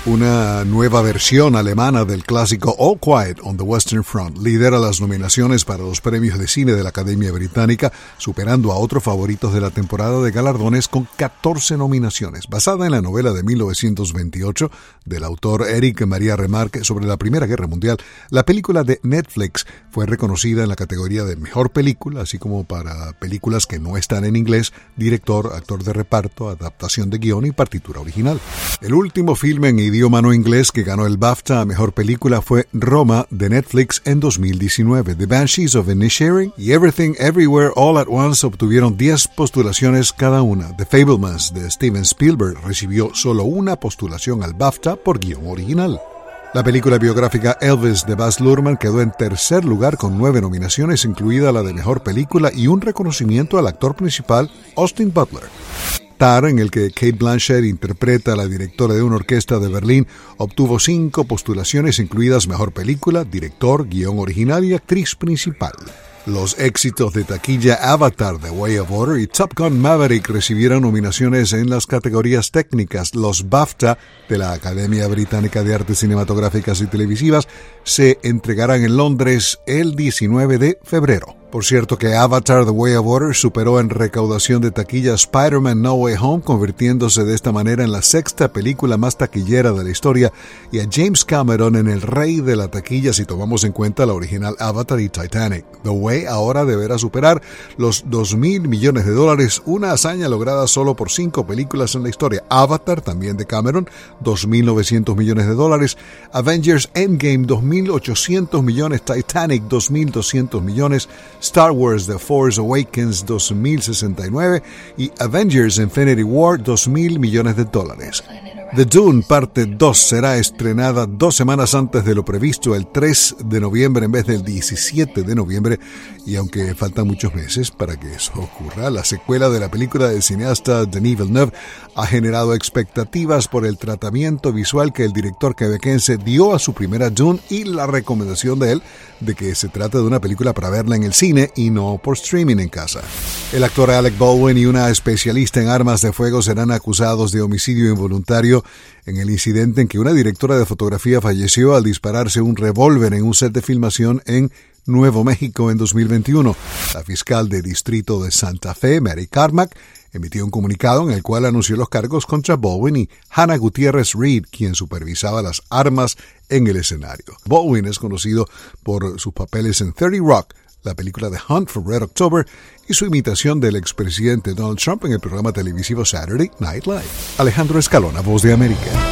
Una nueva versión alemana del clásico All Quiet on the Western Front lidera las nominaciones para los premios de cine de la Academia Británica, superando a otros favoritos de la temporada de galardones con 14 nominaciones. Basada en la novela de 1928 del autor Erich Maria Remarque sobre la Primera Guerra Mundial, la película de Netflix fue reconocida en la categoría de Mejor Película, así como para películas que no están en inglés, director, actor de reparto, adaptación de guión y partitura original. El último filme en idioma no inglés que ganó el BAFTA a Mejor Película fue Roma de Netflix en 2019. The Banshees of Inisherin y Everything Everywhere All at Once obtuvieron 10 postulaciones cada una. The Fabelmans de Steven Spielberg recibió solo una postulación al BAFTA por guión original. La película biográfica Elvis de Baz Luhrmann quedó en tercer lugar con 9 nominaciones, incluida la de Mejor Película y un reconocimiento al actor principal Austin Butler. Tar, en el que Cate Blanchett interpreta a la directora de una orquesta de Berlín, obtuvo 5 postulaciones, incluidas Mejor Película, Director, Guión Original y Actriz Principal. Los éxitos de taquilla Avatar: The Way of Water y Top Gun: Maverick recibieron nominaciones en las categorías técnicas. Los BAFTA de la Academia Británica de Artes Cinematográficas y Televisivas se entregarán en Londres el 19 de febrero. Por cierto que Avatar: The Way of Water superó en recaudación de taquilla Spider-Man: No Way Home, convirtiéndose de esta manera en la 6ª película más taquillera de la historia y a James Cameron en el rey de la taquilla si tomamos en cuenta la original Avatar y Titanic. The Way ahora deberá superar los $2,000 millones, una hazaña lograda solo por 5 películas en la historia. Avatar, también de Cameron, $2,900 millones. Avengers Endgame, $2,800 millones. Titanic, $2,200 millones. Star Wars The Force Awakens, $2,069 y Avengers Infinity War, $2,000 millones. The Dune Parte 2 será estrenada 2 semanas antes de lo previsto, el 3 de noviembre en vez del 17 de noviembre, y aunque faltan muchos meses para que eso ocurra, la secuela de la película del cineasta Denis Villeneuve ha generado expectativas por el tratamiento visual que el director quebequense dio a su primera Dune y la recomendación de él de que se trata de una película para verla en el cine y no por streaming en casa. El actor Alec Baldwin y una especialista en armas de fuego serán acusados de homicidio involuntario en el incidente en que una directora de fotografía falleció al dispararse un revólver en un set de filmación en Nuevo México en 2021. La fiscal de distrito de Santa Fe, Mary Carmack, emitió un comunicado en el cual anunció los cargos contra Baldwin y Hannah Gutiérrez Reed, quien supervisaba las armas en el escenario. Baldwin es conocido por sus papeles en 30 Rock, la película The Hunt for Red October y su imitación del expresidente Donald Trump en el programa televisivo Saturday Night Live. Alejandro Escalona, Voz de América.